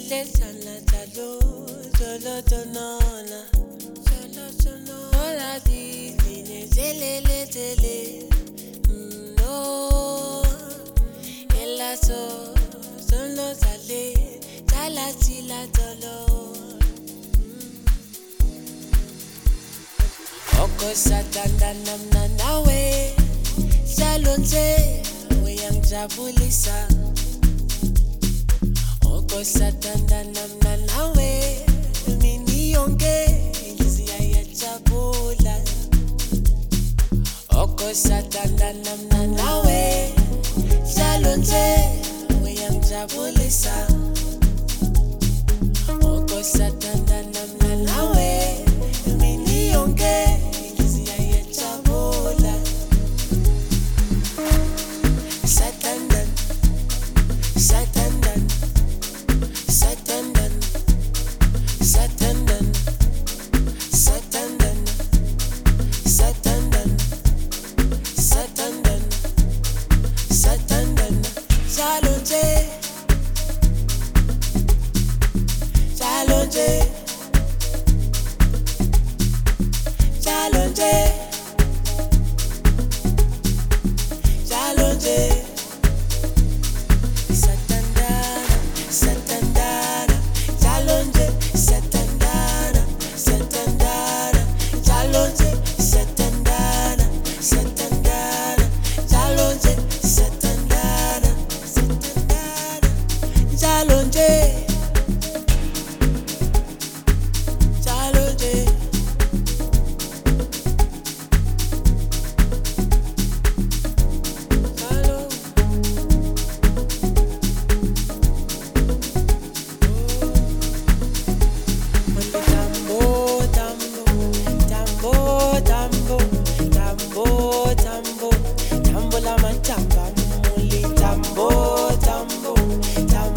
Letana talo, tolo tonona, tolo tonona. Ola di line tele tele, no. Ella solo tale, tala tila tolo. Oko satanda namna nawe, salonze, weyang jabulisa. Oko satanda namna nawe, mini yonke, ilizia ya chabula. Oko satanda namna nawe, salonze, weyang jabulisa. Oko satanda namna nawe, mini yonke, ilizia ya chabula. Satandan, satandan. Satandan, Satandan, Satandan, Satandan, Satandan, Satandan, Salonze.